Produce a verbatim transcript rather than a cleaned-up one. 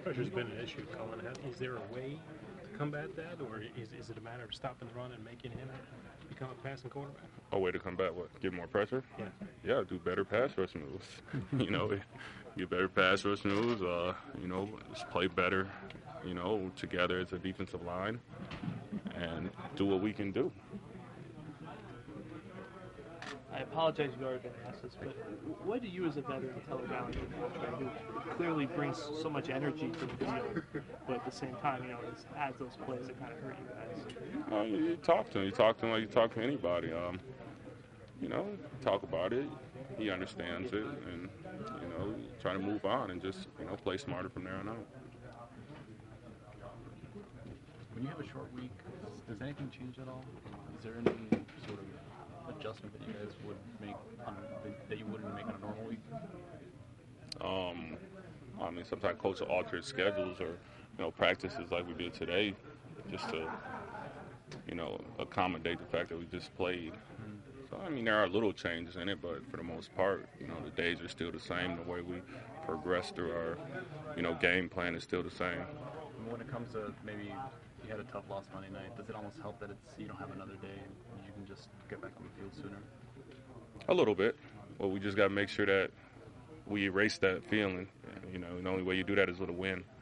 Pressure's been an issue, Colin. How- Is there a way to combat that, or is, is it a matter of stopping the run and making him become a passing quarterback? A way to combat what? Get more pressure? Yeah. Yeah, do better pass rush moves. you know, get better pass rush moves. Uh, you know, just play better. You know, together as a defensive line, and do what we can do. I apologize if you already been asked this, but what do you as a veteran tell a guy like Trey, who clearly brings so much energy to the field, but at the same time, you know, just adds those plays that kind of hurt you guys? Uh, you, you talk to him. You talk to him like you talk to anybody. Um, you know, talk about it. He understands it, and you know, try to move on and just you know play smarter from there on out. When you have a short week, does anything change at all? Is there any sort of adjustment that you guys would make on, that you wouldn't make on a normal week? Um, I mean, sometimes coach will alter schedules or you know practices like we did today, just to you know accommodate the fact that we just played. So I mean, there are little changes in it, but for the most part, you know, the days are still the same. The way we progress through our you know game plan is still the same. When it comes to maybe you had a tough loss Monday night, does it almost help that it's you don't have another day and you can just get back on the field sooner? A little bit. Well, we just got to make sure that we erase that feeling. You know, the only way you do that is with a win.